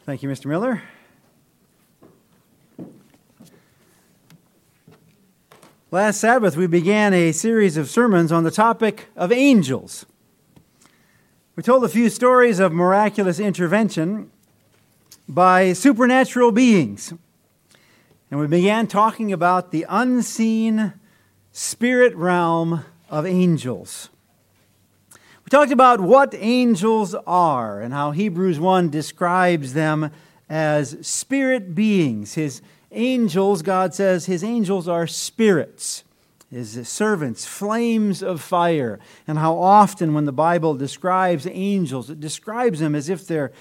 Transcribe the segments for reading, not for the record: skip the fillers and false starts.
Thank you, Mr. Miller. Last Sabbath, we began a series of sermons on the topic of angels. We told a few stories of miraculous intervention by supernatural beings. And we began talking about the unseen spirit realm of angels. We talked about what angels are and how Hebrews 1 describes them as spirit beings. His angels, God says, His angels are spirits. His servants, flames of fire. And how often when the Bible describes angels, it describes them as if they're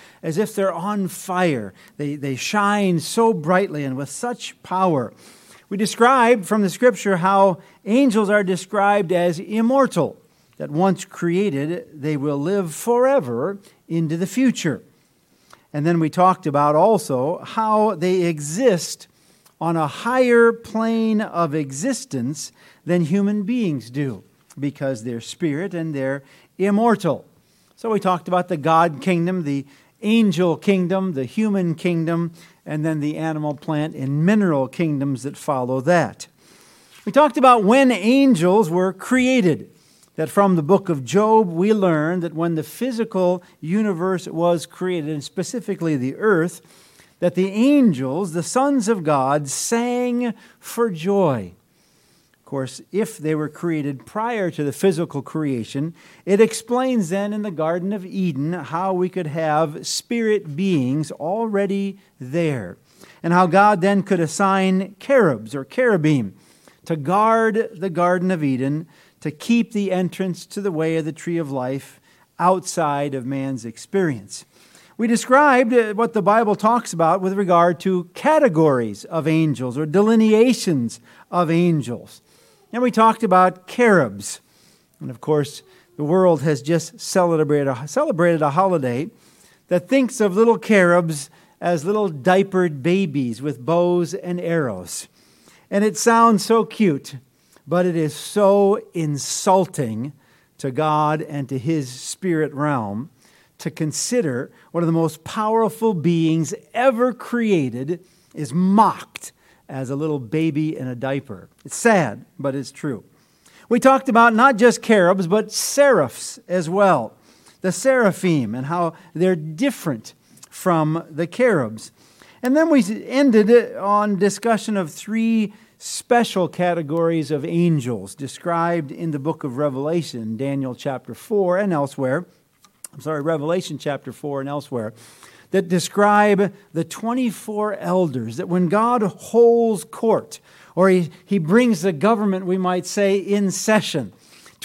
on fire. They shine so brightly and with such power. We described from the Scripture how angels are described as immortal, that once created, they will live forever into the future. And then we talked about also how they exist on a higher plane of existence than human beings do, because they're spirit and they're immortal. So we talked about the God kingdom, the angel kingdom, the human kingdom, and then the animal, plant, and mineral kingdoms that follow that. We talked about when angels were created. That from the book of Job, we learn that when the physical universe was created, and specifically the earth, that the angels, the sons of God, sang for joy. Of course, if they were created prior to the physical creation, it explains then in the Garden of Eden how we could have spirit beings already there, and how God then could assign cherubs or cherubim to guard the Garden of Eden, to keep the entrance to the way of the tree of life outside of man's experience. We described what the Bible talks about with regard to categories of angels or delineations of angels. And we talked about cherubs. And of course, the world has just celebrated a holiday that thinks of little cherubs as little diapered babies with bows and arrows. And it sounds so cute, but it is so insulting to God and to His spirit realm to consider one of the most powerful beings ever created is mocked as a little baby in a diaper. It's sad, but it's true. We talked about not just cherubs, but seraphs as well. The seraphim and how they're different from the cherubs. And then we ended on discussion of three special categories of angels described in the book of Revelation, Daniel chapter 4 and elsewhere. Revelation chapter 4 and elsewhere, that describe the 24 elders, that when God holds court, or he brings the government, we might say, in session,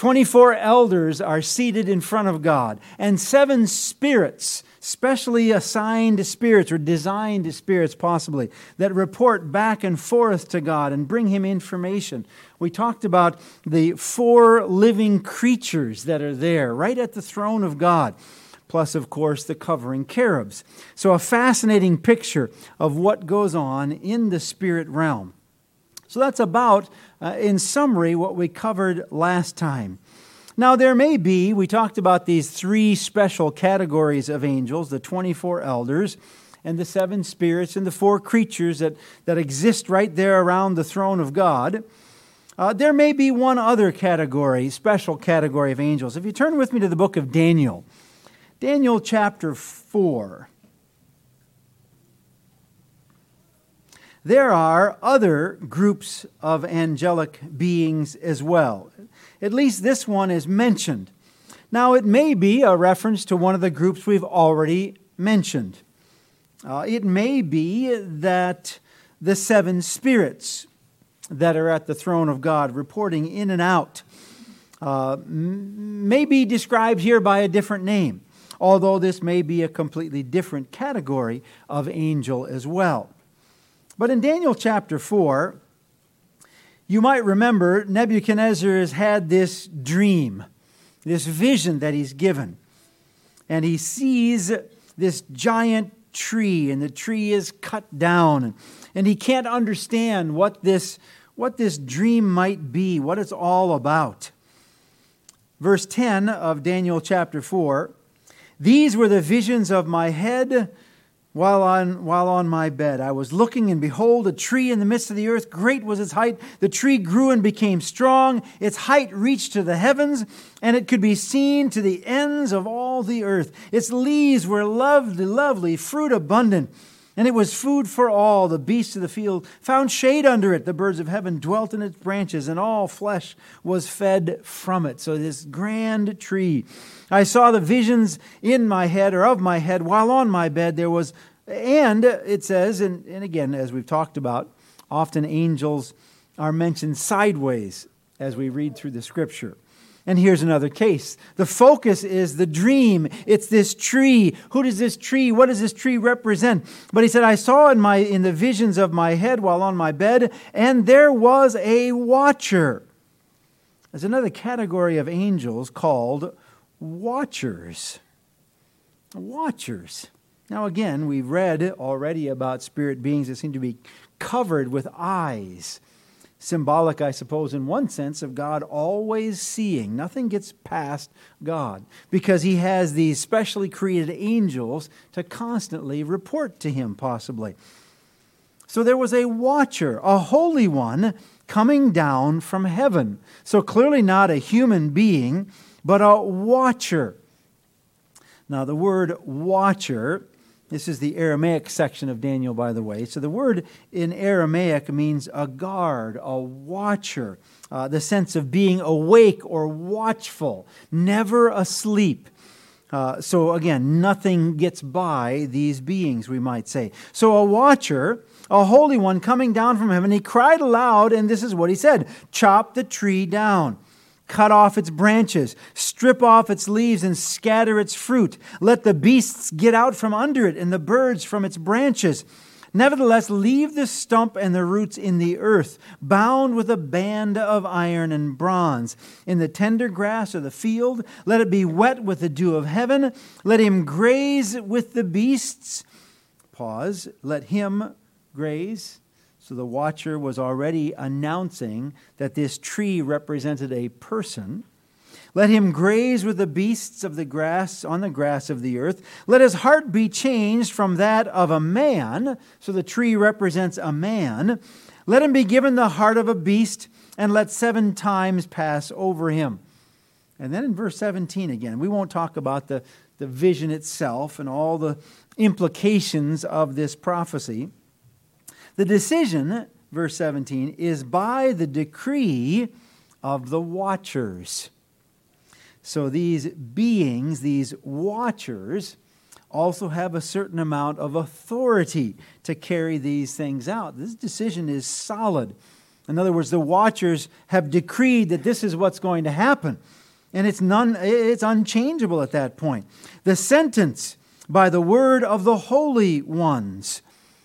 24 elders are seated in front of God, and 7 spirits, specially assigned spirits or designed spirits possibly, that report back and forth to God and bring Him information. We talked about the 4 living creatures that are there right at the throne of God, plus, of course, the covering cherubs. So a fascinating picture of what goes on in the spirit realm. So that's about, in summary, what we covered last time. Now, there may be, we talked about these 3 special categories of angels, the 24 elders, and the 7 spirits, and the 4 creatures that exist right there around the throne of God. There may be one other category, special category of angels. If you turn with me to the book of Daniel, Daniel chapter 4. There are other groups of angelic beings as well. At least this one is mentioned. Now, it may be a reference to one of the groups we've already mentioned. It may be that the 7 spirits that are at the throne of God, reporting in and out, may be described here by a different name, although this may be a completely different category of angel as well. But in Daniel chapter 4, you might remember Nebuchadnezzar has had this dream, this vision that he's given. And he sees this giant tree, and the tree is cut down. And he can't understand what this dream might be, what it's all about. Verse 10 of Daniel chapter 4, "These were the visions of my head while on my bed. I was looking, and behold, a tree in the midst of the earth. Great was its height. The tree grew and became strong. Its height reached to the heavens, and it could be seen to the ends of all the earth. Its leaves were lovely, lovely, fruit abundant. And it was food for all. The beasts of the field found shade under it. The birds of heaven dwelt in its branches, and all flesh was fed from it. So this grand tree. I saw the visions in my head, or of my head, while on my bed there was, and it says, and again, as we've talked about, often angels are mentioned sideways as we read through the Scripture. And here's another case. The focus is the dream. It's this tree. What does this tree represent? But he said, I saw in the visions of my head while on my bed, and there was a watcher. There's another category of angels called watchers. Watchers. Now again, we've read already about spirit beings that seem to be covered with eyes. Symbolic, I suppose, in one sense, of God always seeing. Nothing gets past God because He has these specially created angels to constantly report to Him, possibly. So there was a watcher, a holy one, coming down from heaven. So clearly not a human being, but a watcher. Now the word watcher, this is the Aramaic section of Daniel, by the way. So the word in Aramaic means a guard, a watcher, the sense of being awake or watchful, never asleep. So again, nothing gets by these beings, we might say. So a watcher, a holy one coming down from heaven, he cried aloud, and this is what he said, chop the tree down. Cut off its branches, strip off its leaves, and scatter its fruit. Let the beasts get out from under it, and the birds from its branches. Nevertheless, leave the stump and the roots in the earth, bound with a band of iron and bronze. In the tender grass of the field, let it be wet with the dew of heaven. Let him graze with the beasts. Pause. Let him graze. So the watcher was already announcing that this tree represented a person. Let him graze with the beasts of the grass on the grass of the earth. Let his heart be changed from that of a man. So the tree represents a man. Let him be given the heart of a beast, and let 7 times pass over him. And then in verse 17 again, we won't talk about the vision itself and all the implications of this prophecy. The decision, verse 17, is by the decree of the watchers. So these beings, these watchers, also have a certain amount of authority to carry these things out. This decision is solid. In other words, the watchers have decreed that this is what's going to happen. And it's unchangeable at that point. The sentence by the word of the holy ones.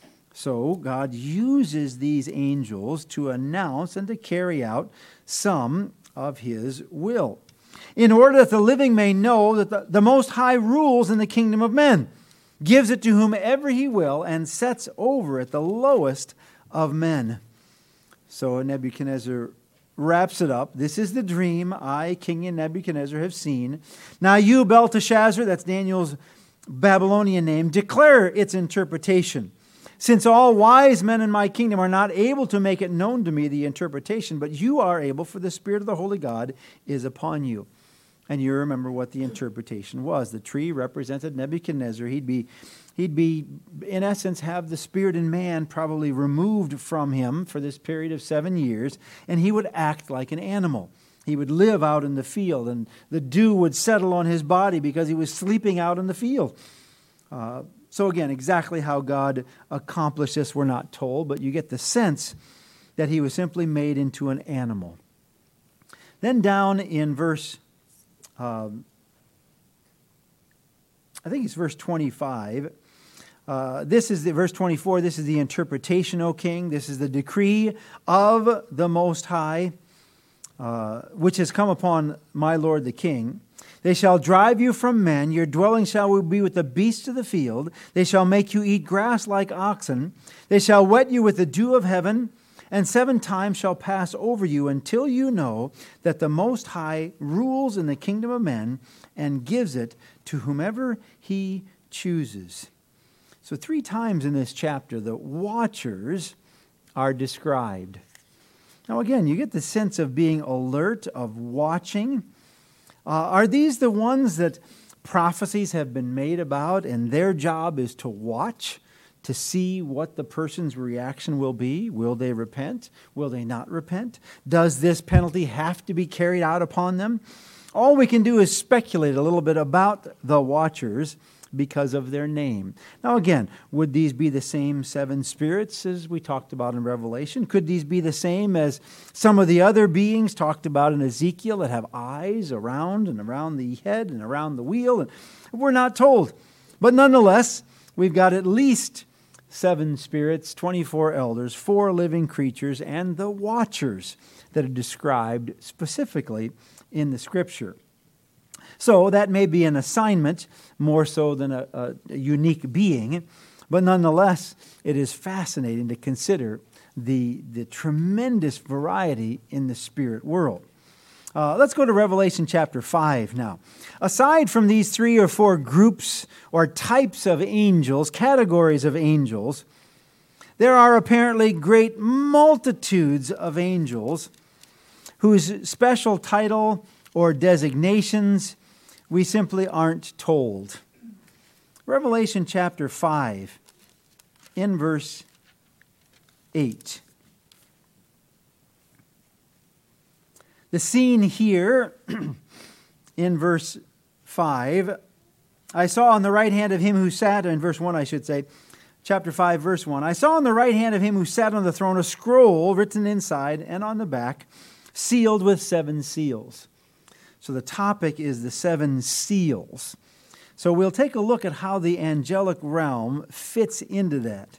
So God uses these angels to announce and to carry out some of His will, in order that the living may know that the Most High rules in the kingdom of men, gives it to whomever He will, and sets over it the lowest of men. So Nebuchadnezzar wraps it up. This is the dream I, King Nebuchadnezzar, have seen. Now you, Belteshazzar, that's Daniel's Babylonian name, declare its interpretation. Since all wise men in my kingdom are not able to make it known to me, the interpretation, but you are able, for the Spirit of the Holy God is upon you. And you remember what the interpretation was. The tree represented Nebuchadnezzar. He'd be, in essence, have the spirit in man probably removed from him for this period of 7 years, and he would act like an animal. He would live out in the field, and the dew would settle on his body because he was sleeping out in the field. So again, exactly how God accomplished this, we're not told, but you get the sense that he was simply made into an animal. Then down in verse, I think it's verse 25. This is verse 24. This is the interpretation, O king. This is the decree of the Most High, which has come upon my lord the king. They shall drive you from men. Your dwelling shall be with the beasts of the field. They shall make you eat grass like oxen. They shall wet you with the dew of heaven, and 7 times shall pass over you until you know that the Most High rules in the kingdom of men and gives it to whomever He chooses. So 3 times in this chapter, the watchers are described. Now again, you get the sense of being alert, of watching. Are these the ones that prophecies have been made about, and their job is to watch, to see what the person's reaction will be? Will they repent? Will they not repent? Does this penalty have to be carried out upon them? All we can do is speculate a little bit about the watchers because of their name. Now again, would these be the same 7 spirits as we talked about in Revelation? Could these be the same as some of the other beings talked about in Ezekiel that have eyes around and around the head and around the wheel? And we're not told. But nonetheless, we've got at least 7 spirits, 24 elders, 4 living creatures, and the watchers that are described specifically in the Scripture. So that may be an assignment more so than a unique being, but nonetheless, it is fascinating to consider the tremendous variety in the spirit world. Let's go to Revelation chapter 5 now. Aside from these 3 or 4 groups or types of angels, categories of angels, there are apparently great multitudes of angels whose special title or designations we simply aren't told. Revelation chapter 5, in verse 8. The scene here, in verse 5, I saw on the right hand of him who sat, in verse 1 I should say, chapter 5, verse 1, I saw on the right hand of him who sat on the throne a scroll written inside and on the back, sealed with 7 seals. So the topic is the 7 seals. So we'll take a look at how the angelic realm fits into that.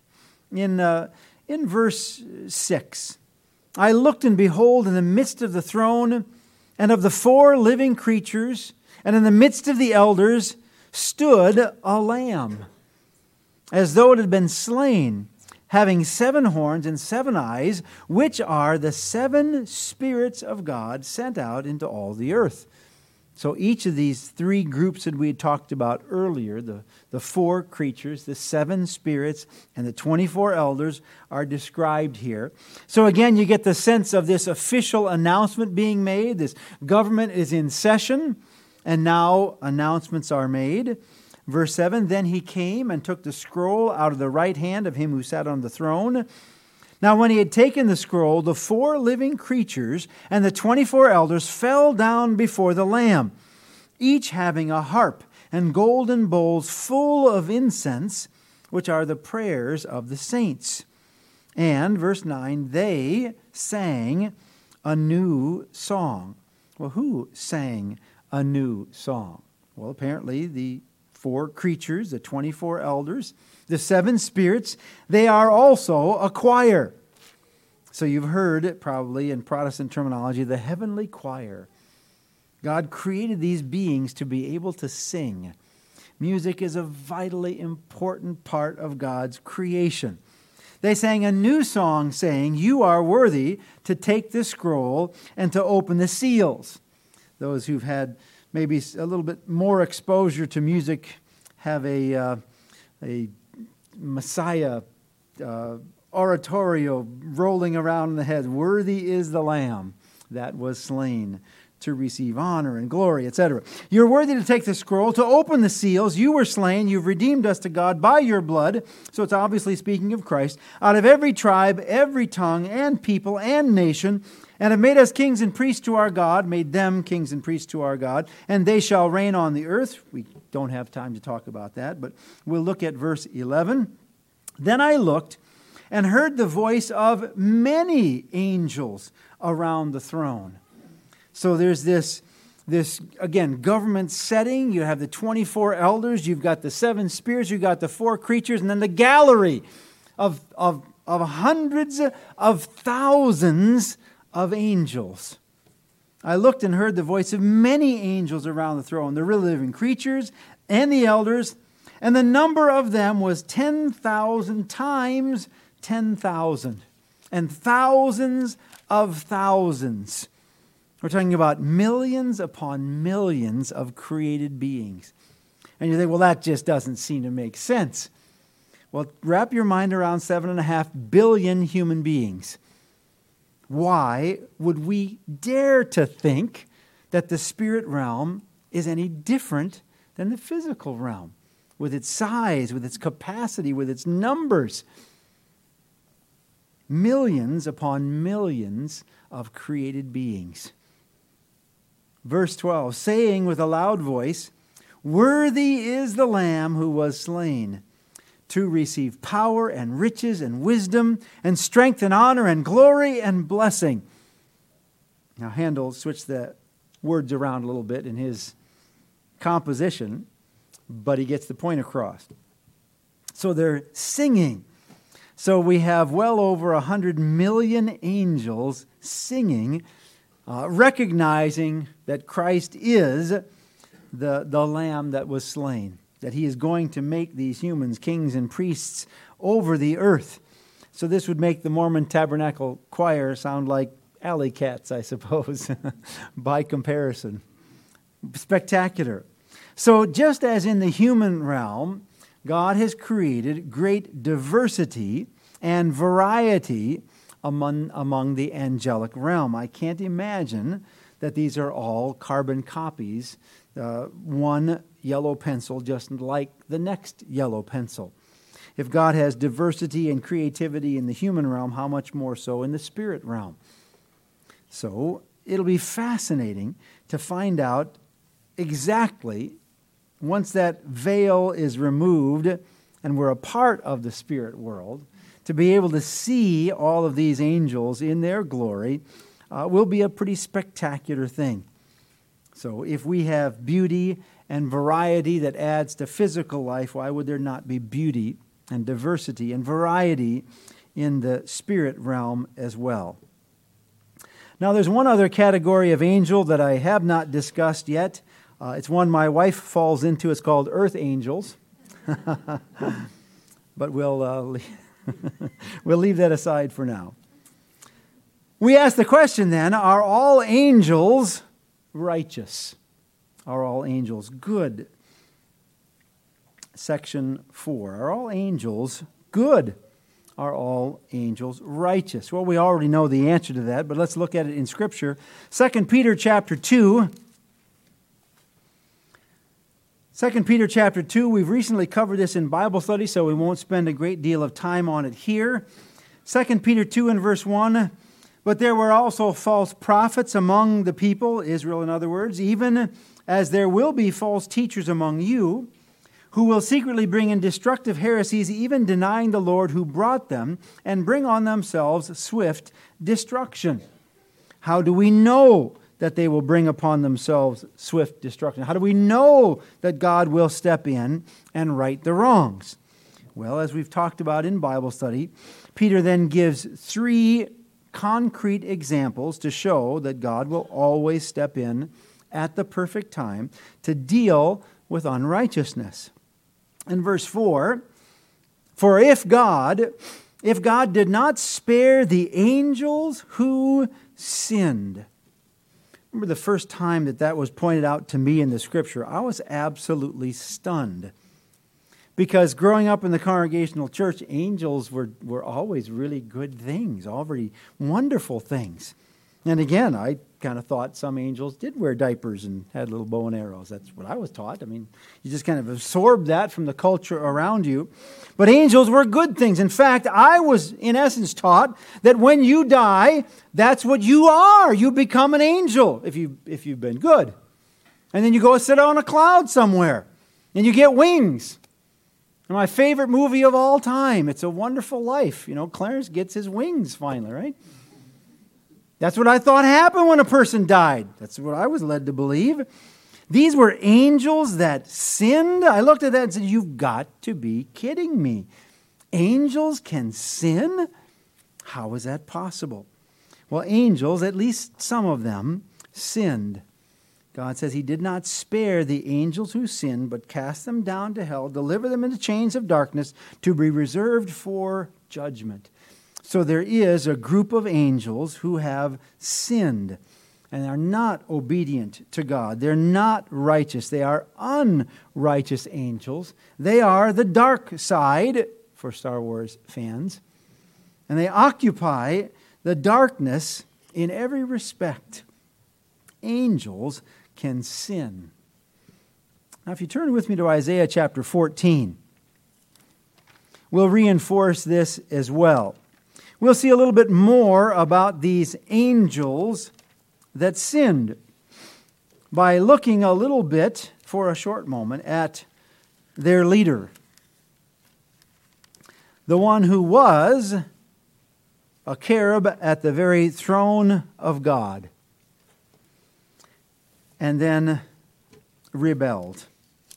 In verse 6, I looked and behold in the midst of the throne and of the 4 living creatures and in the midst of the elders stood a lamb, as though it had been slain, having 7 horns and 7 eyes, which are the 7 spirits of God sent out into all the earth. So each of these 3 groups that we had talked about earlier, the 4 creatures, the 7 spirits, and the 24 elders are described here. So again, you get the sense of this official announcement being made. This government is in session, and now announcements are made. Verse 7, then he came and took the scroll out of the right hand of him who sat on the throne. Now when he had taken the scroll, the 4 living creatures and the 24 elders fell down before the Lamb, each having a harp and golden bowls full of incense, which are the prayers of the saints. And, verse 9, they sang a new song. Well, who sang a new song? Well, apparently the 4 creatures, the 24 elders, the 7 spirits, they are also a choir. So you've heard probably in Protestant terminology, the heavenly choir. God created these beings to be able to sing. Music is a vitally important part of God's creation. They sang a new song saying, you are worthy to take the scroll and to open the seals. Those who've had maybe a little bit more exposure to music have a Messiah oratorio rolling around in the head. Worthy is the Lamb that was slain to receive honor and glory, etc. You're worthy to take the scroll, to open the seals. You were slain. You've redeemed us to God by your blood. So it's obviously speaking of Christ. Out of every tribe, every tongue, and people, and nation, and have made us kings and priests to our God, made them kings and priests to our God, and they shall reign on the earth. We don't have time to talk about that, but we'll look at verse 11. Then I looked and heard the voice of many angels around the throne. So there's this again, government setting. You have the 24 elders, you've got the 7 spirits, you've got the 4 creatures, and then the gallery of hundreds of thousands of angels. I looked and heard the voice of many angels around the throne, the living creatures and the elders, and the number of them was 10,000 times 10,000, and thousands of thousands. We're talking about millions upon millions of created beings. And you think, well, that just doesn't seem to make sense. Well, wrap your mind around 7.5 billion human beings. Why would we dare to think that the spirit realm is any different than the physical realm, with its size, with its capacity, with its numbers? Millions upon millions of created beings. Verse 12, saying with a loud voice, "Worthy is the Lamb who was slain, to receive power and riches and wisdom and strength and honor and glory and blessing." Now Handel switched the words around a little bit in his composition, but he gets the point across. So they're singing. So we have well over 100 million angels singing, recognizing that Christ is the Lamb that was slain, that He is going to make these humans kings and priests over the earth. So this would make the Mormon Tabernacle Choir sound like alley cats, I suppose, by comparison. Spectacular. So just as in the human realm, God has created great diversity and variety among the angelic realm. I can't imagine that these are all carbon copies, one yellow pencil just like the next yellow pencil. If God has diversity and creativity in the human realm, how much more so in the spirit realm? So it'll be fascinating to find out exactly, once that veil is removed and we're a part of the spirit world, to be able to see all of these angels in their glory will be a pretty spectacular thing. So if we have beauty and variety that adds to physical life, why would there not be beauty and diversity and variety in the spirit realm as well? Now there's one other category of angel that I have not discussed yet. It's one my wife falls into. It's called earth angels. But we'll leave that aside for now. We ask the question then, are all angels righteous? Are all angels good? Section 4. Are all angels good? Are all angels righteous? Well, we already know the answer to that, but let's look at it in Scripture. 2 Peter chapter 2. 2 Peter chapter 2, we've recently covered this in Bible study, so we won't spend a great deal of time on it here. 2 Peter 2 and verse 1, "But there were also false prophets among the people," Israel in other words, "even as there will be false teachers among you, who will secretly bring in destructive heresies, even denying the Lord who brought them, and bring on themselves swift destruction." How do we know that they will bring upon themselves swift destruction? How do we know that God will step in and right the wrongs? Well, as we've talked about in Bible study, Peter then gives 3 concrete examples to show that God will always step in at the perfect time to deal with unrighteousness. In verse 4, "For if God did not spare the angels who sinned." Remember the first time that was pointed out to me in the Scripture, I was absolutely stunned. Because growing up in the Congregational Church, angels were always really good things, already wonderful things. And again, I kind of thought some angels did wear diapers and had little bow and arrows. That's what I was taught. I mean, you just kind of absorb that from the culture around you. But angels were good things. In fact, I was, in essence, taught that when you die, that's what you are. You become an angel if you've been good. And then you go sit on a cloud somewhere, and you get wings. And my favorite movie of all time, It's a Wonderful Life. You know, Clarence gets his wings finally, right? That's what I thought happened when a person died. That's what I was led to believe. These were angels that sinned. I looked at that and said, you've got to be kidding me. Angels can sin? How is that possible? Well, angels, at least some of them, sinned. God says He did not spare the angels who sinned, but cast them down to hell, deliver them into chains of darkness to be reserved for judgment. So there is a group of angels who have sinned and are not obedient to God. They're not righteous. They are unrighteous angels. They are the dark side, for Star Wars fans. And they occupy the darkness in every respect. Angels can sin. Now, if you turn with me to Isaiah chapter 14, we'll reinforce this as well. We'll see a little bit more about these angels that sinned by looking a little bit, for a short moment, at their leader. The one who was a cherub at the very throne of God, and then rebelled.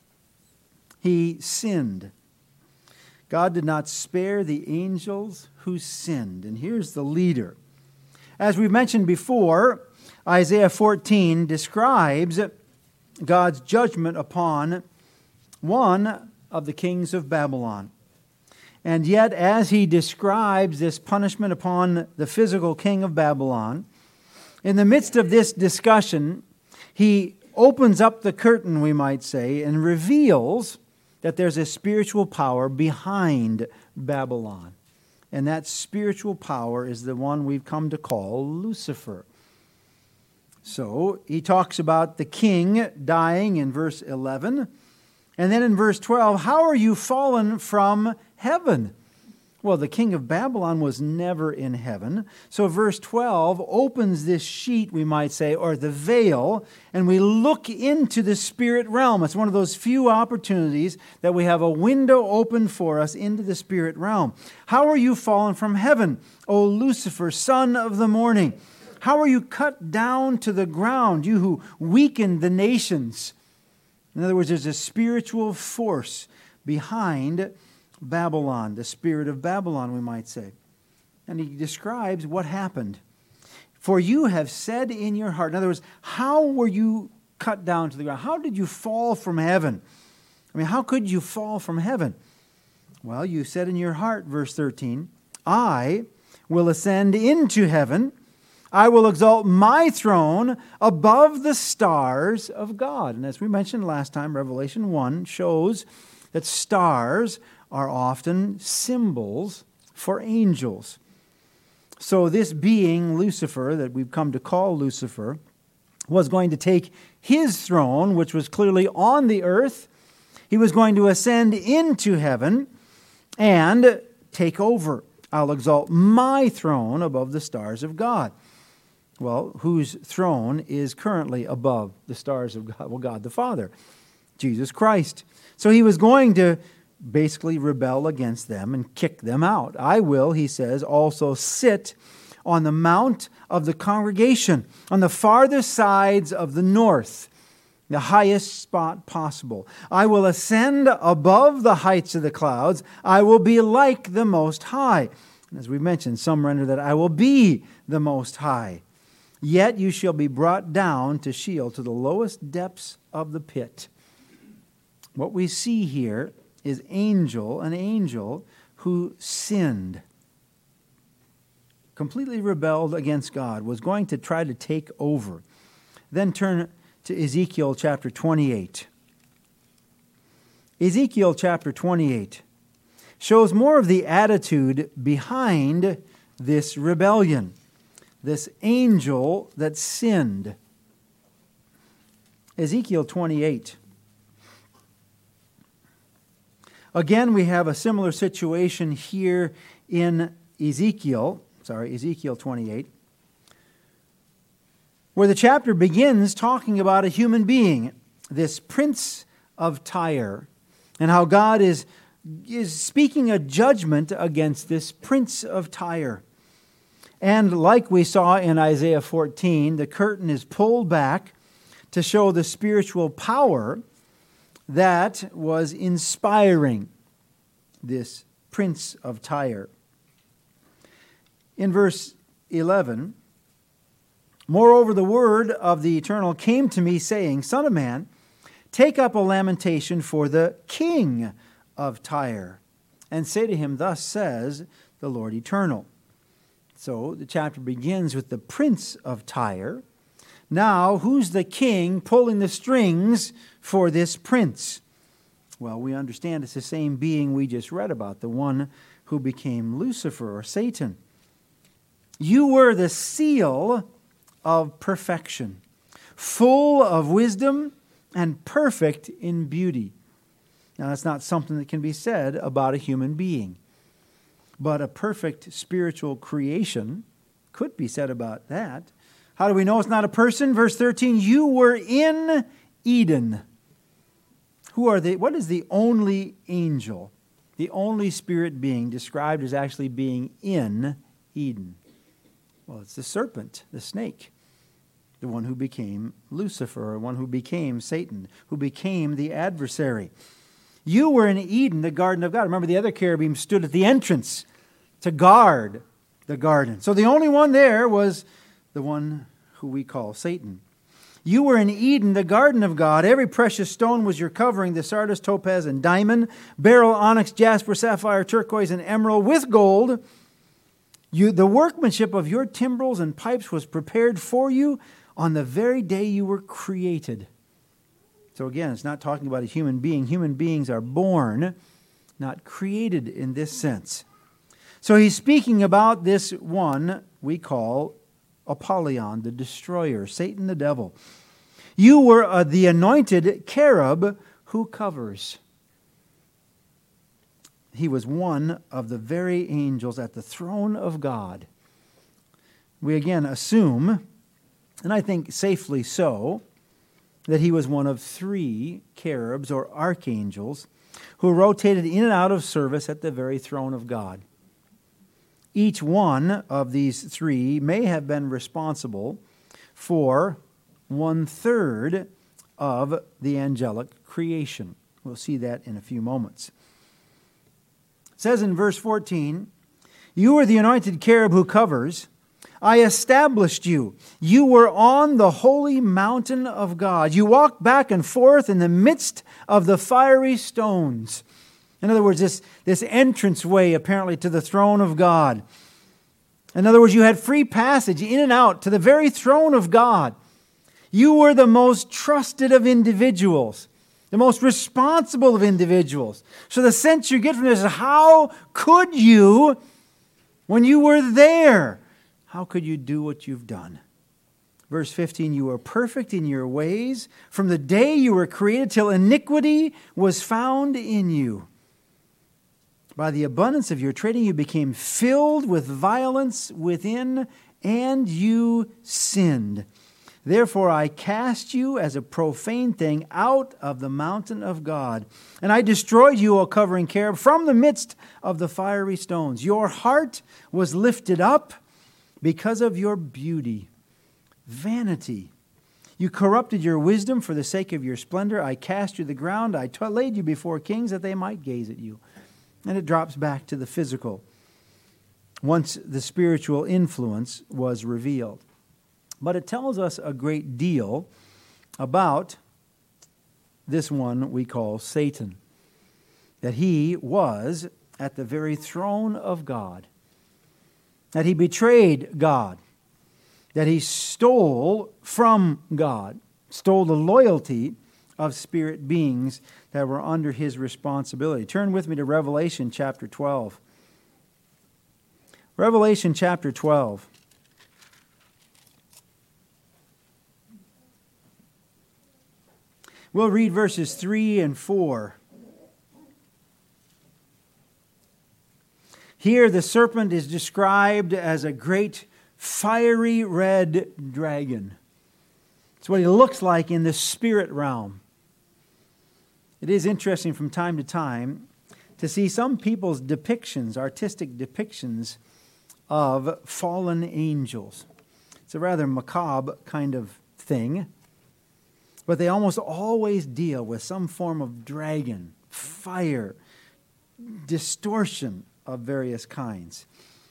He sinned. God did not spare the angels who sinned. And here's the leader. As we mentioned before, Isaiah 14 describes God's judgment upon one of the kings of Babylon. And yet, as he describes this punishment upon the physical king of Babylon, in the midst of this discussion, he opens up the curtain, we might say, and reveals that there's a spiritual power behind Babylon. And that spiritual power is the one we've come to call Lucifer. So, he talks about the king dying in verse 11. And then in verse 12, how are you fallen from heaven? Well, the king of Babylon was never in heaven. So verse 12 opens this sheet, we might say, or the veil, and we look into the spirit realm. It's one of those few opportunities that we have a window open for us into the spirit realm. How are you fallen from heaven, O Lucifer, son of the morning? How are you cut down to the ground, you who weakened the nations? In other words, there's a spiritual force behind Babylon, the spirit of Babylon, we might say. And he describes what happened. For you have said in your heart, in other words, how were you cut down to the ground? How did you fall from heaven? I mean, how could you fall from heaven? Well, you said in your heart, verse 13, I will ascend into heaven. I will exalt my throne above the stars of God. And as we mentioned last time, Revelation 1 shows that stars are often symbols for angels. So this being, Lucifer, that we've come to call Lucifer, was going to take his throne, which was clearly on the earth. He was going to ascend into heaven and take over. I'll exalt my throne above the stars of God. Well, whose throne is currently above the stars of God? Well, God the Father, Jesus Christ. So he was going to basically rebel against them and kick them out. I will, he says, also sit on the mount of the congregation, on the farthest sides of the north, the highest spot possible. I will ascend above the heights of the clouds. I will be like the Most High. As we mentioned, some render that I will be the Most High. Yet you shall be brought down to Sheol, to the lowest depths of the pit. What we see here is an angel who sinned, completely rebelled against God, was going to try to take over. Then turn to Ezekiel chapter 28. Ezekiel chapter 28 shows more of the attitude behind this rebellion. This angel that sinned. Ezekiel 28. Again, we have a similar situation here in Ezekiel 28, where the chapter begins talking about a human being, this prince of Tyre, and how God is speaking a judgment against this prince of Tyre. And like we saw in Isaiah 14, the curtain is pulled back to show the spiritual power that was inspiring this prince of Tyre. In verse 11, moreover, the word of the Eternal came to me, saying, Son of man, take up a lamentation for the king of Tyre, and say to him, Thus says the Lord Eternal. So the chapter begins with the prince of Tyre. Now, who's the king pulling the strings for this prince? Well, we understand it's the same being we just read about, the one who became Lucifer or Satan. You were the seal of perfection, full of wisdom and perfect in beauty. Now, that's not something that can be said about a human being, but a perfect spiritual creation could be said about that. How do we know it's not a person? Verse 13, you were in Eden. What is the only angel, the only spirit being described as actually being in Eden? Well, it's the serpent, the snake, the one who became Lucifer, or one who became Satan, who became the adversary. You were in Eden, the garden of God. Remember, the other cherubim stood at the entrance to guard the garden. So the only one there was the one who we call Satan. You were in Eden, the garden of God. Every precious stone was your covering, the sardius, topaz, and diamond, beryl, onyx, jasper, sapphire, turquoise, and emerald with gold. The workmanship of your timbrels and pipes was prepared for you on the very day you were created. So again, it's not talking about a human being. Human beings are born, not created in this sense. So he's speaking about this one we call Apollyon, the destroyer, Satan the devil. You were the anointed cherub who covers. He was one of the very angels at the throne of God. We again assume, and I think safely so, that he was one of 3 cherubs or archangels who rotated in and out of service at the very throne of God. Each one of these 3 may have been responsible for 1/3 of the angelic creation. We'll see that in a few moments. It says in verse 14, you are the anointed cherub who covers. I established you. You were on the holy mountain of God. You walked back and forth in the midst of the fiery stones. In other words, this entranceway apparently to the throne of God. In other words, you had free passage in and out to the very throne of God. You were the most trusted of individuals, the most responsible of individuals. So the sense you get from this is, how could you, when you were there, how could you do what you've done? Verse 15, you were perfect in your ways from the day you were created till iniquity was found in you. By the abundance of your trading, you became filled with violence within, and you sinned. Therefore, I cast you as a profane thing out of the mountain of God. And I destroyed you, O covering cherub, from the midst of the fiery stones. Your heart was lifted up because of your beauty. Vanity. You corrupted your wisdom for the sake of your splendor. I cast you to the ground. I laid you before kings that they might gaze at you. And it drops back to the physical once the spiritual influence was revealed. But it tells us a great deal about this one we call Satan. That he was at the very throne of God. That he betrayed God. That he stole from God. Stole the loyalty of spirit beings that were under his responsibility. Turn with me to Revelation chapter 12. Revelation chapter 12. We'll read verses 3 and 4. Here the serpent is described as a great fiery red dragon. It's what he looks like in the spirit realm. It is interesting from time to time to see some people's depictions, artistic depictions of fallen angels. It's a rather macabre kind of thing, but they almost always deal with some form of dragon, fire, distortion of various kinds.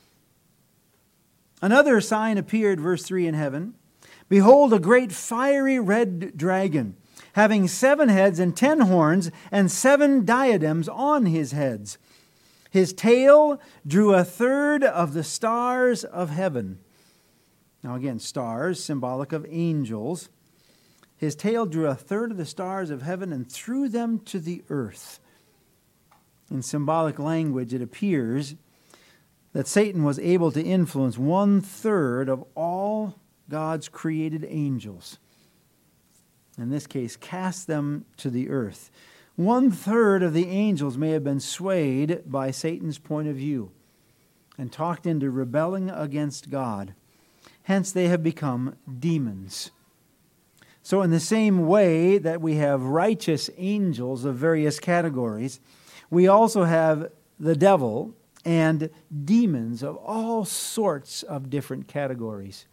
Another sign appeared, verse 3, in heaven. Behold, a great fiery red dragon, having 7 heads and 10 horns, and 7 diadems on his heads. His tail drew 1/3 of the stars of heaven. Now again, stars, symbolic of angels. His tail drew a third of the stars of heaven and threw them to the earth. In symbolic language, it appears that Satan was able to influence 1/3 of all God's created angels. In this case, cast them to the earth. 1/3 of the angels may have been swayed by Satan's point of view and talked into rebelling against God. Hence, they have become demons. So in the same way that we have righteous angels of various categories, we also have the devil and demons of all sorts of different categories.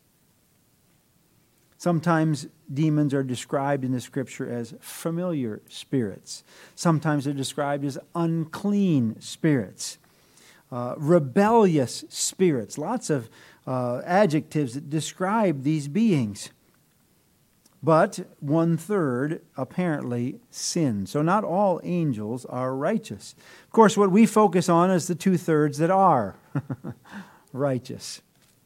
Sometimes demons are described in the Scripture as familiar spirits. Sometimes they're described as unclean spirits, rebellious spirits. Lots of adjectives that describe these beings. But 1/3 apparently sin. So not all angels are righteous. Of course, what we focus on is the 2/3 that are righteous.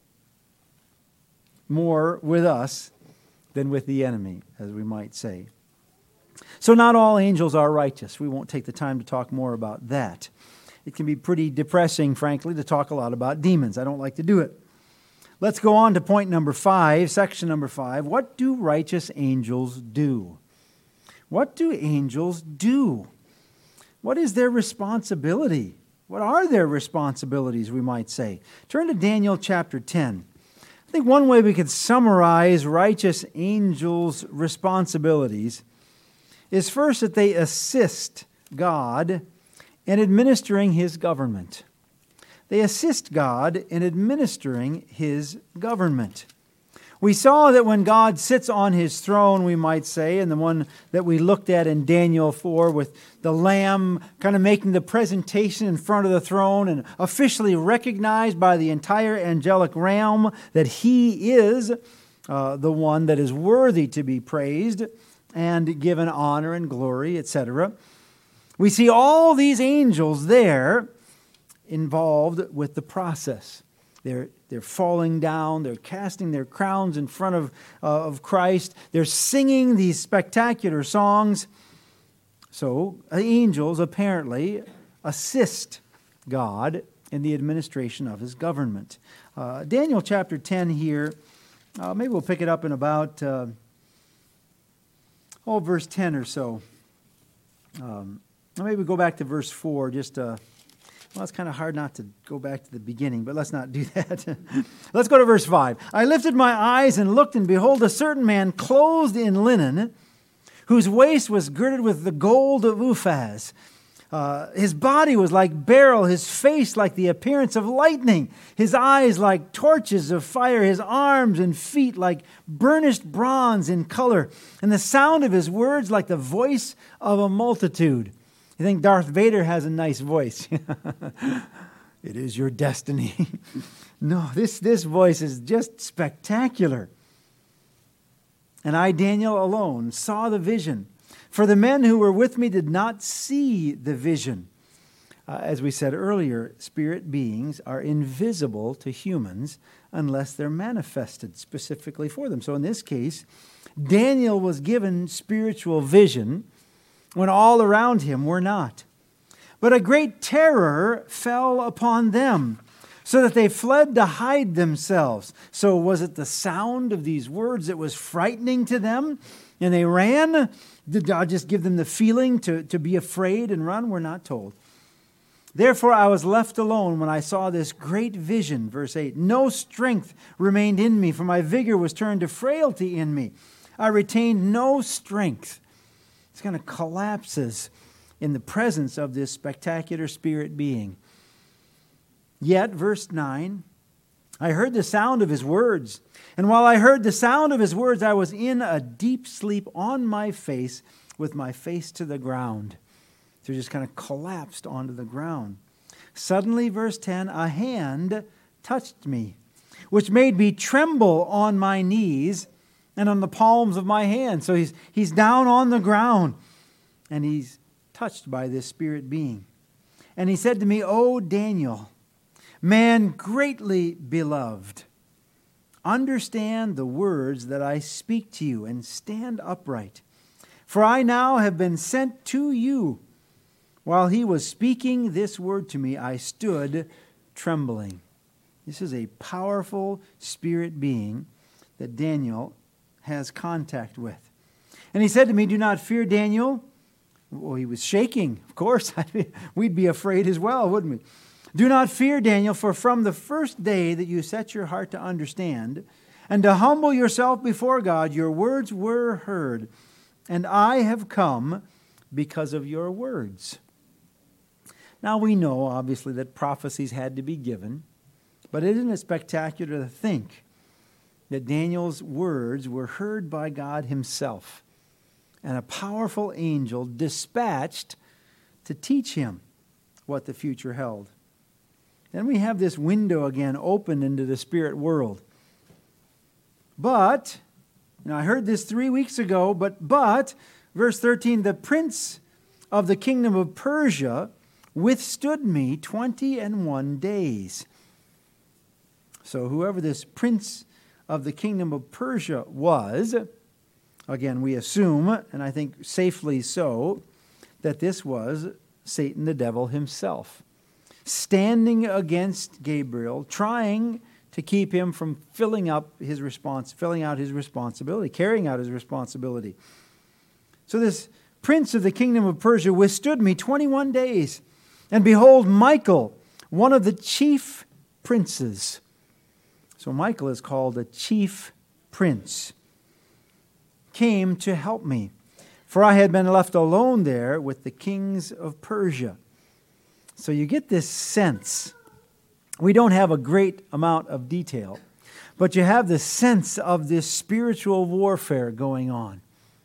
More with us than with the enemy, as we might say. So not all angels are righteous. We won't take the time to talk more about that. It can be pretty depressing, frankly, to talk a lot about demons. I don't like to do it. Let's go on to point number 5, section number 5. What do righteous angels do? What do angels do? What is their responsibility? What are their responsibilities, we might say? Turn to Daniel chapter 10. I think one way we could summarize righteous angels' responsibilities is first that they assist God in administering His government. They assist God in administering His government. We saw that when God sits on His throne, we might say, and the one that we looked at in Daniel 4 with the Lamb kind of making the presentation in front of the throne and officially recognized by the entire angelic realm that He is the one that is worthy to be praised and given honor and glory, etc. We see all these angels there involved with the process. They're falling down. They're casting their crowns in front of Christ. They're singing these spectacular songs. So angels apparently assist God in the administration of His government. Daniel chapter 10 here, maybe we'll pick it up in about verse 10 or so. Maybe we'll go back to verse 4 just well, it's kind of hard not to go back to the beginning, but let's not do that. Let's go to verse 5. I lifted my eyes and looked, and behold, a certain man clothed in linen, whose waist was girded with the gold of Uphaz. His body was like beryl, his face like the appearance of lightning, his eyes like torches of fire, his arms and feet like burnished bronze in color, and the sound of his words like the voice of a multitude. You think Darth Vader has a nice voice? It is your destiny. No, this voice is just spectacular. And I, Daniel, alone saw the vision. For the men who were with me did not see the vision. As we said earlier, spirit beings are invisible to humans unless they're manifested specifically for them. So in this case, Daniel was given spiritual vision when all around him were not. But a great terror fell upon them, so that they fled to hide themselves. So was it the sound of these words that was frightening to them, and they ran? Did God just give them the feeling to be afraid and run? We're not told. Therefore I was left alone when I saw this great vision. Verse 8, no strength remained in me, for my vigor was turned to frailty in me. I retained no strength. It kind of collapses in the presence of this spectacular spirit being. Yet, verse 9, I heard the sound of his words. And while I heard the sound of his words, I was in a deep sleep on my face with my face to the ground. So just kind of collapsed onto the ground. Suddenly, verse 10, a hand touched me, which made me tremble on my knees and on the palms of my hands. So he's down on the ground, and he's touched by this spirit being. And he said to me, O Daniel, man greatly beloved, understand the words that I speak to you, and stand upright. For I now have been sent to you. While he was speaking this word to me, I stood trembling." This is a powerful spirit being that Daniel has contact with. "And he said to me, 'Do not fear, Daniel.'" Well, he was shaking. Of course, we'd be afraid as well, wouldn't we? "Do not fear, Daniel, for from the first day that you set your heart to understand and to humble yourself before God, your words were heard, and I have come because of your words." Now we know, obviously, that prophecies had to be given, but isn't it spectacular to think that Daniel's words were heard by God himself, and a powerful angel dispatched to teach him what the future held? Then we have this window again opened into the spirit world. But, I heard this 3 weeks ago, but, verse 13, "The prince of the kingdom of Persia withstood me 21 days. So whoever this prince of the kingdom of Persia was, again, we assume, and I think safely so, that this was Satan the devil himself, standing against Gabriel, trying to keep him from filling out his responsibility, carrying out his responsibility. So this prince of the kingdom of Persia withstood me 21 days. And behold, Michael, one of the chief princes." So Michael is called a chief prince, "came to help me, for I had been left alone there with the kings of Persia." So you get this sense. We don't have a great amount of detail, but you have the sense of this spiritual warfare going on.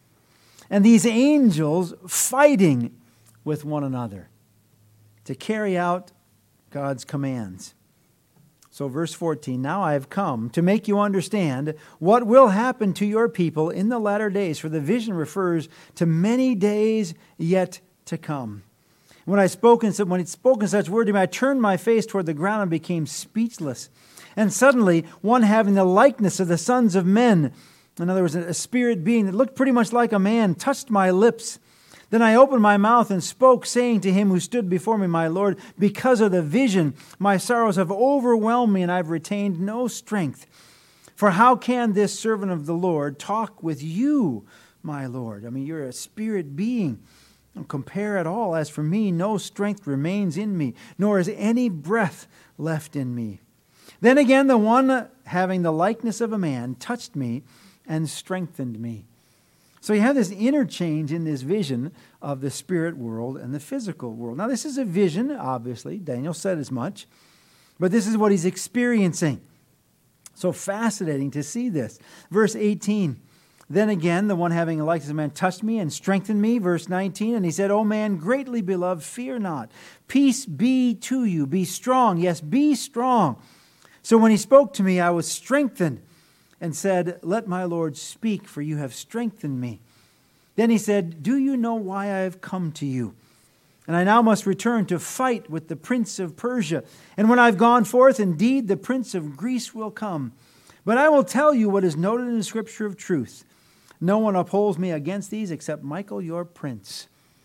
And these angels fighting with one another to carry out God's commands. So verse 14, "Now I have come to make you understand what will happen to your people in the latter days, for the vision refers to many days yet to come. When he spoke in such word to me, I turned my face toward the ground and became speechless. And suddenly, one having the likeness of the sons of men," in other words, a spirit being that looked pretty much like a man, "touched my lips. Then I opened my mouth and spoke, saying to him who stood before me, 'My Lord, because of the vision, my sorrows have overwhelmed me, and I've retained no strength. For how can this servant of the Lord talk with you, my Lord?'" I mean, you're a spirit being. "Don't compare at all. As for me, no strength remains in me, nor is any breath left in me. Then again, the one having the likeness of a man touched me and strengthened me." So you have this interchange in this vision of the spirit world and the physical world. Now this is a vision, obviously. Daniel said as much. But this is what he's experiencing. So fascinating to see this. Verse 18. "Then again, the one having a likeness of man touched me and strengthened me." Verse 19. "And he said, 'O man, greatly beloved, fear not. Peace be to you. Be strong.' Yes, be strong." So when he spoke to me, I was strengthened, and said, "Let my Lord speak, for you have strengthened me." Then he said, "Do you know why I have come to you? And I now must return to fight with the prince of Persia. And when I've gone forth, indeed, the prince of Greece will come. But I will tell you what is noted in the scripture of truth. No one upholds me against these except Michael, your prince."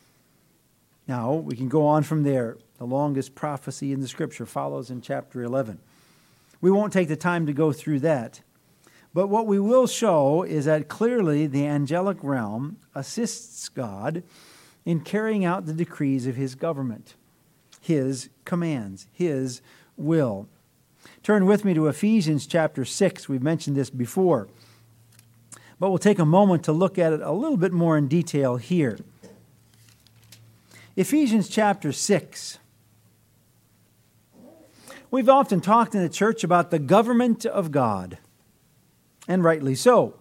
Now, we can go on from there. The longest prophecy in the scripture follows in chapter 11. We won't take the time to go through that. But what we will show is that clearly the angelic realm assists God in carrying out the decrees of his government, his commands, his will. Turn with me to Ephesians chapter 6. We've mentioned this before, but we'll take a moment to look at it a little bit more in detail here. Ephesians chapter 6. We've often talked in the church about the government of God. And rightly so.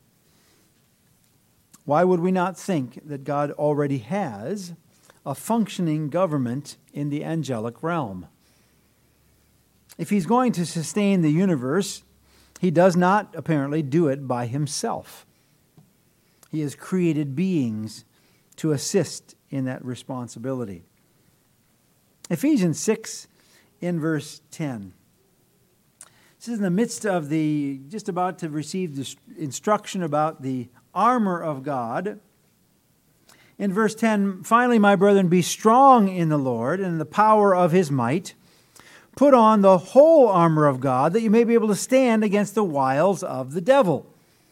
Why would we not think that God already has a functioning government in the angelic realm? If he's going to sustain the universe, he does not apparently do it by himself. He has created beings to assist in that responsibility. Ephesians 6 in verse 10 This is in the midst of just about to receive the instruction about the armor of God. In verse 10, finally, my brethren, be strong in the Lord and in the power of his might. Put on the whole armor of God, that you may be able to stand against the wiles of the devil.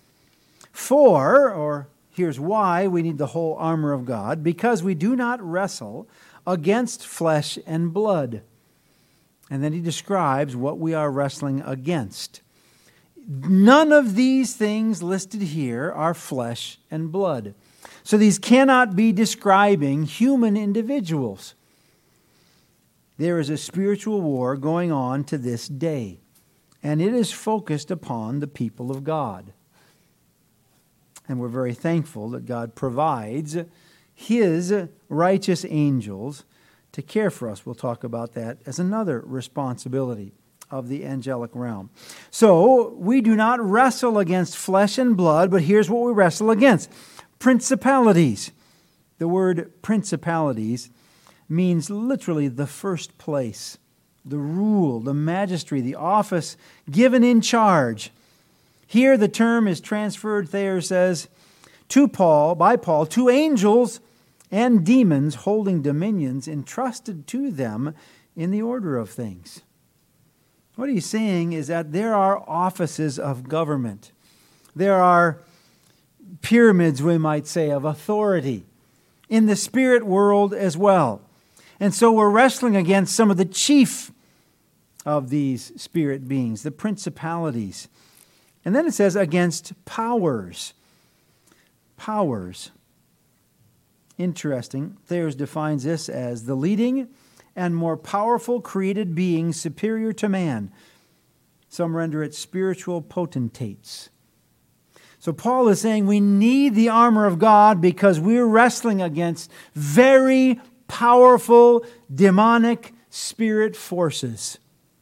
For, here's why we need the whole armor of God, because we do not wrestle against flesh and blood. And then he describes what we are wrestling against. None of these things listed here are flesh and blood. So these cannot be describing human individuals. There is a spiritual war going on to this day, and it is focused upon the people of God. And we're very thankful that God provides his righteous angels to care for us. We'll talk about that as another responsibility of the angelic realm. So, we do not wrestle against flesh and blood, but here's what we wrestle against. Principalities. The word principalities means literally the first place, the rule, the majesty, the office given in charge. Here the term is transferred, Thayer says, by Paul, to angels and demons holding dominions entrusted to them in the order of things. What he's saying is that there are offices of government. There are pyramids, we might say, of authority in the spirit world as well. And so we're wrestling against some of the chief of these spirit beings, the principalities. And then it says against powers. Powers. Interesting. Thayers defines this as the leading and more powerful created beings superior to man. Some render it spiritual potentates. So Paul is saying we need the armor of God because we're wrestling against very powerful demonic spirit forces.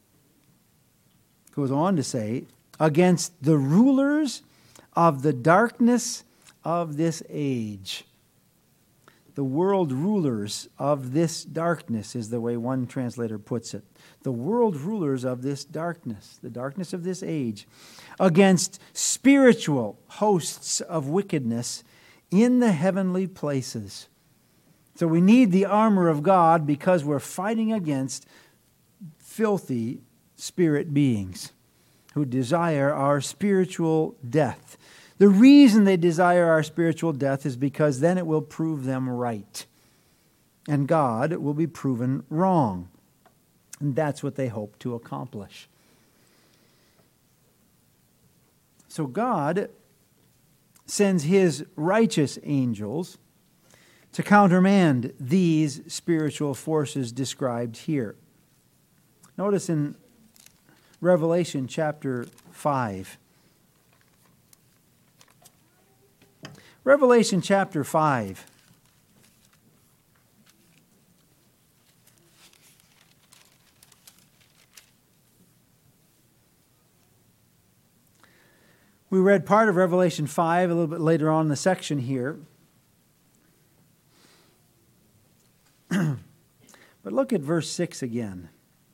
Goes on to say, against the rulers of the darkness of this age. The world rulers of this darkness is the way one translator puts it. The world rulers of this darkness, the darkness of this age, against spiritual hosts of wickedness in the heavenly places. So we need the armor of God because we're fighting against filthy spirit beings who desire our spiritual death. The reason they desire our spiritual death is because then it will prove them right. And God will be proven wrong. And that's what they hope to accomplish. So God sends his righteous angels to countermand these spiritual forces described here. Notice in Revelation chapter 5. Revelation chapter 5. We read part of Revelation 5 a little bit later on in the section here. But look at verse 6 again.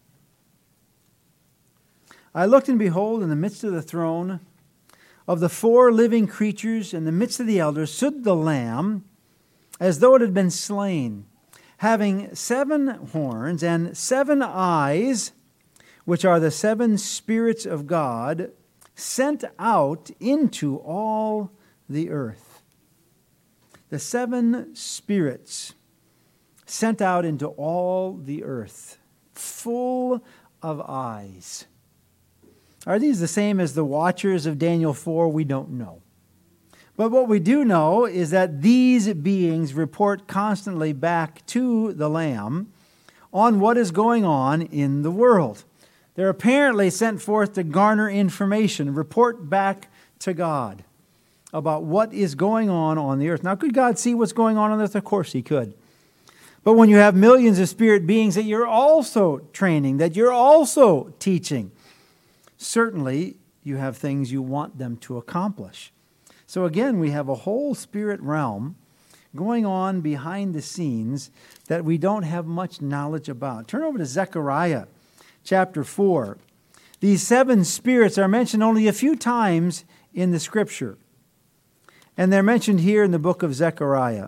I looked and behold, in the midst of the throne of the 4 living creatures, in the midst of the elders, stood the Lamb, as though it had been slain, having 7 horns and 7 eyes, which are the 7 spirits of God, sent out into all the earth. The 7 spirits sent out into all the earth, full of eyes. Are these the same as the watchers of Daniel 4? We don't know. But what we do know is that these beings report constantly back to the Lamb on what is going on in the world. They're apparently sent forth to garner information, report back to God about what is going on the earth. Now, could God see what's going on earth? Of course he could. But when you have millions of spirit beings that you're also training, that you're also teaching, certainly you have things you want them to accomplish. So again, we have a whole spirit realm going on behind the scenes that we don't have much knowledge about. Turn over to Zechariah chapter 4. These 7 spirits are mentioned only a few times in the Scripture. And they're mentioned here in the book of Zechariah.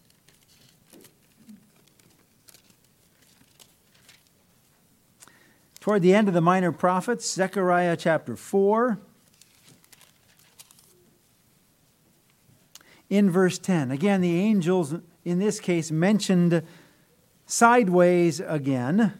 Toward the end of the Minor Prophets, Zechariah chapter 4, in verse 10. Again, the angels, in this case, mentioned sideways again.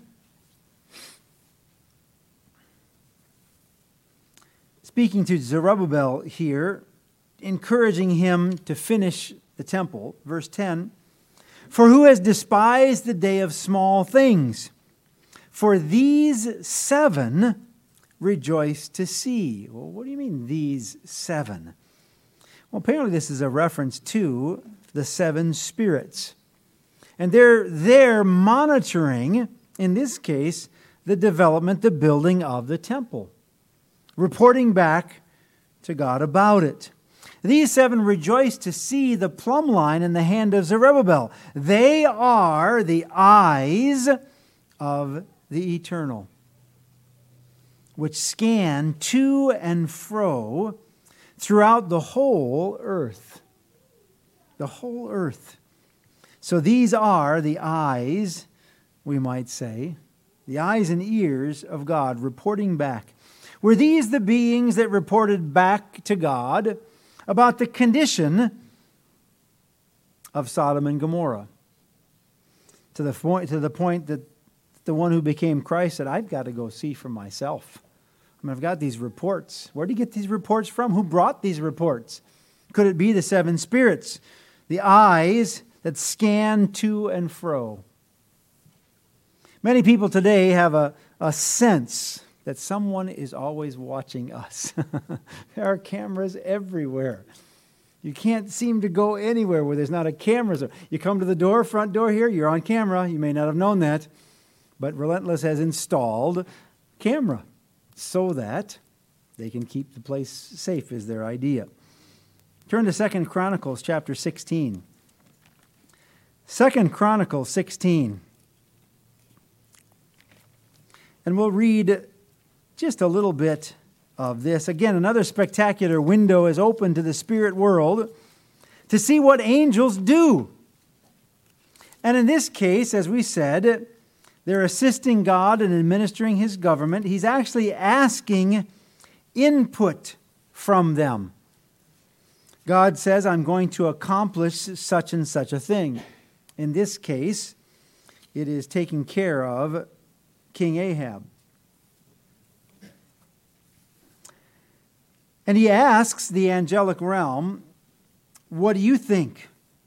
Speaking to Zerubbabel here, encouraging him to finish the temple. Verse 10, "For who has despised the day of small things? For these 7 rejoice to see." Well, what do you mean, these 7? Well, apparently this is a reference to the 7 spirits. And they're there monitoring, in this case, the development, the building of the temple, reporting back to God about it. These 7 rejoice to see the plumb line in the hand of Zerubbabel. They are the eyes of the eternal, which scan to and fro throughout the whole earth. The whole earth. So these are the eyes, we might say, the eyes and ears of God reporting back. Were these the beings that reported back to God about the condition of Sodom and Gomorrah? To the point that the one who became Christ said, "I've got to go see for myself. I mean, I've got these reports." Where did he get these reports from? Who brought these reports? Could it be the 7 spirits? The eyes that scan to and fro. Many people today have a sense that someone is always watching us. There are cameras everywhere. You can't seem to go anywhere where there's not a camera. You come to the door, front door here, you're on camera. You may not have known that. But Relentless has installed camera so that they can keep the place safe is their idea. Turn to 2 Chronicles chapter 16. 2 Chronicles 16. And we'll read just a little bit of this. Again, another spectacular window is open to the spirit world to see what angels do. And in this case, as we said, they're assisting God in administering His government. He's actually asking input from them. God says, "I'm going to accomplish such and such a thing." In this case, it is taking care of King Ahab. And he asks the angelic realm, "What do you think?"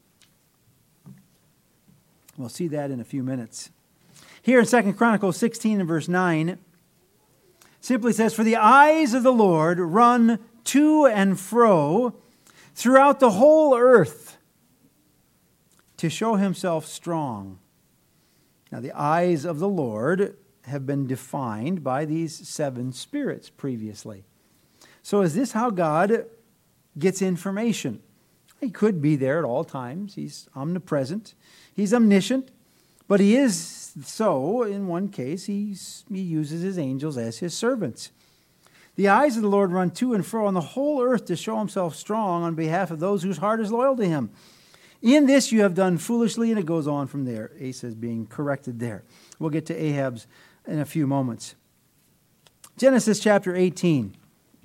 We'll see that in a few minutes. Here in 2 Chronicles 16 and verse 9, simply says, "For the eyes of the Lord run to and fro throughout the whole earth to show Himself strong." Now, the eyes of the Lord have been defined by these 7 spirits previously. So is this how God gets information? He could be there at all times. He's omnipresent. He's omniscient. But He is so, in one case, He uses His angels as His servants. The eyes of the Lord run to and fro on the whole earth to show Himself strong on behalf of those whose heart is loyal to Him. In this you have done foolishly, and it goes on from there. Asa is being corrected there. We'll get to Ahab's in a few moments. Genesis chapter 18.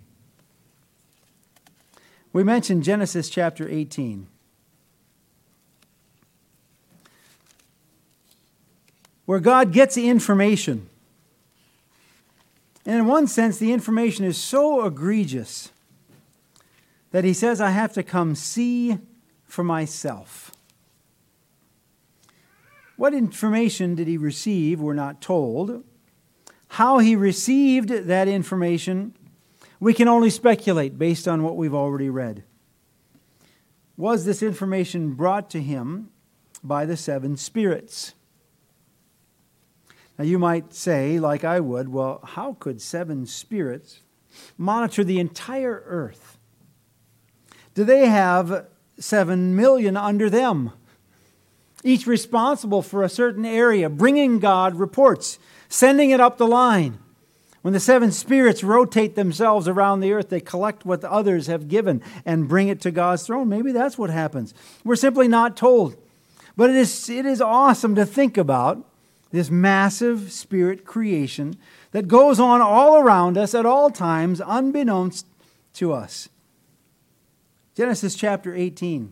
We mentioned Genesis chapter 18. Where God gets the information. And in one sense, the information is so egregious that He says, "I have to come see for myself." What information did He receive? We're not told. How He received that information, we can only speculate based on what we've already read. Was this information brought to Him by the 7 spirits? Now you might say, like I would, well, how could 7 spirits monitor the entire earth? Do they have 7 million under them, each responsible for a certain area, bringing God reports, sending it up the line? When the seven spirits rotate themselves around the earth, they collect what others have given and bring it to God's throne. Maybe that's what happens. We're simply not told. But it is awesome to think about this massive spirit creation that goes on all around us at all times, unbeknownst to us. Genesis chapter 18.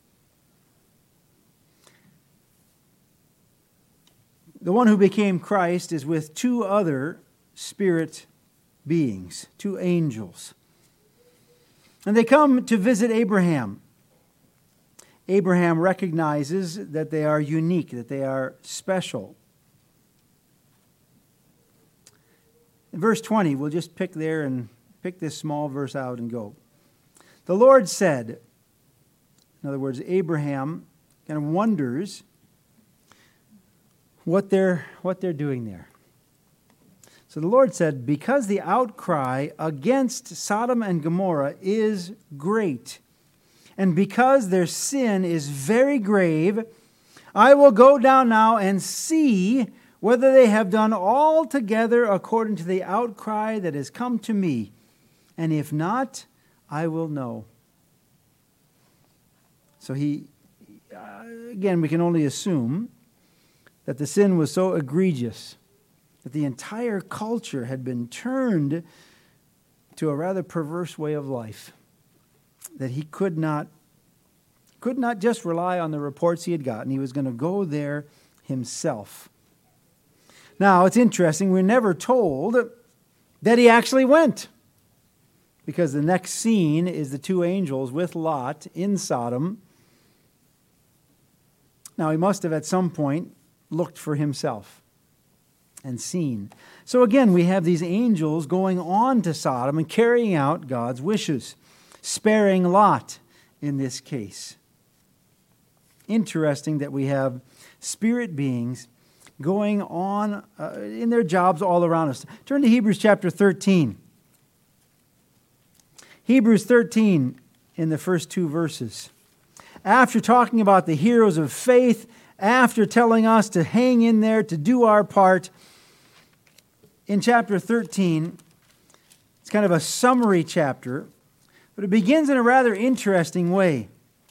The one who became Christ is with two other spirit beings, two angels. And they come to visit Abraham. Abraham recognizes that they are unique, that they are special. In verse 20, we'll just pick there and pick this small verse out and go. The Lord said, in other words, Abraham kind of wonders what they're doing there. So the Lord said, because the outcry against Sodom and Gomorrah is great, and because their sin is very grave, I will go down now and see whether they have done altogether according to the outcry that has come to me. And if not, I will know. So again, we can only assume that the sin was so egregious that the entire culture had been turned to a rather perverse way of life, that he could not just rely on the reports he had gotten. He was going to go there himself. Now, it's interesting, we're never told that he actually went, because the next scene is the two angels with Lot in Sodom. Now, he must have at some point looked for himself and seen. So again, we have these angels going on to Sodom and carrying out God's wishes, sparing Lot in this case. Interesting that we have spirit beings going on in their jobs all around us. Turn to Hebrews chapter 13. Hebrews 13 in the first two verses. After talking about the heroes of faith, after telling us to hang in there, to do our part, in chapter 13, it's kind of a summary chapter, but it begins in a rather interesting way.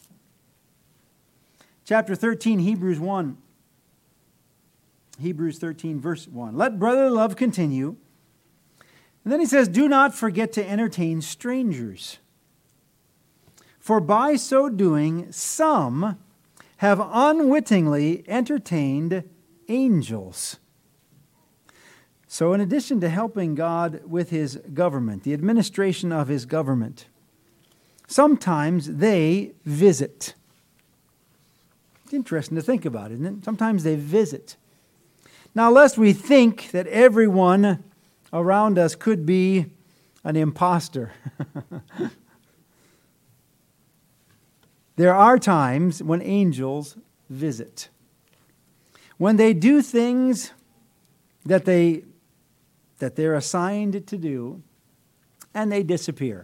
Chapter 13, Hebrews 1. Hebrews 13, verse 1. Let brotherly love continue. And then he says, do not forget to entertain strangers. For by so doing, some have unwittingly entertained angels. So in addition to helping God with his government, the administration of his government, sometimes they visit. It's interesting to think about, isn't it? Sometimes they visit. Now, lest we think that everyone around us could be an imposter, there are times when angels visit. When they do things that they're assigned to do, and they disappear.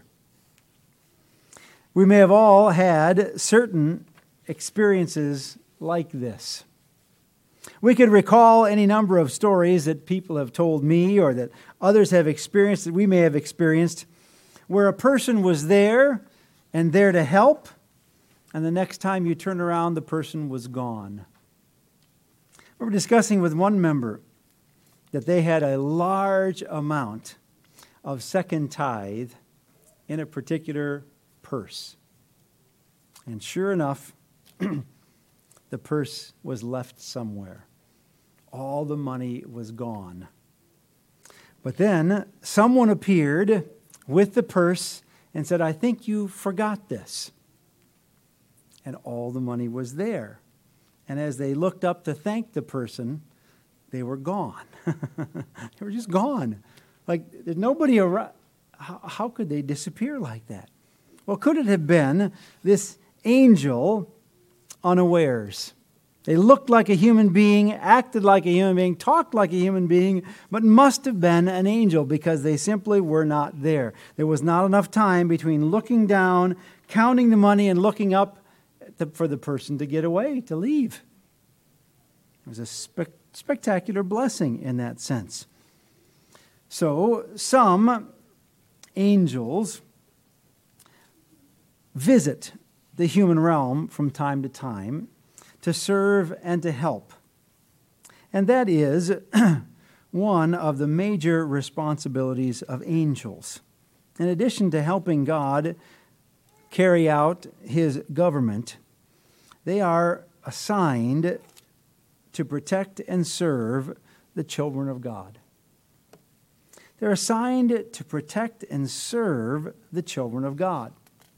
We may have all had certain experiences like this. We could recall any number of stories that people have told me or that others have experienced, that we may have experienced, where a person was there and there to help, and the next time you turn around, the person was gone. We were discussing with one member that they had a large amount of second tithe in a particular purse. And sure enough, the purse was left somewhere. All the money was gone. But then someone appeared with the purse and said, I think you forgot this. And all the money was there. And as they looked up to thank the person, they were gone. They were just gone. Like, there's nobody around. How could they disappear like that? Well, could it have been this angel unawares? They looked like a human being, acted like a human being, talked like a human being, but must have been an angel because they simply were not there. There was not enough time between looking down, counting the money, and looking up for the person to get away, to leave. It was a spectacular blessing in that sense. So, some angels visit the human realm from time to time to serve and to help. And that is one of the major responsibilities of angels. In addition to helping God carry out his government, they are assigned to protect and serve the children of God. They're assigned to protect and serve the children of God.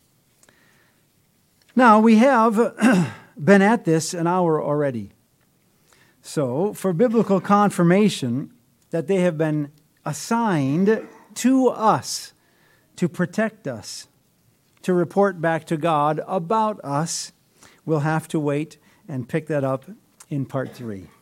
Now, we have been at this an hour already. So, for biblical confirmation that they have been assigned to us to protect us, to report back to God about us, we'll have to wait and pick that up in part 3.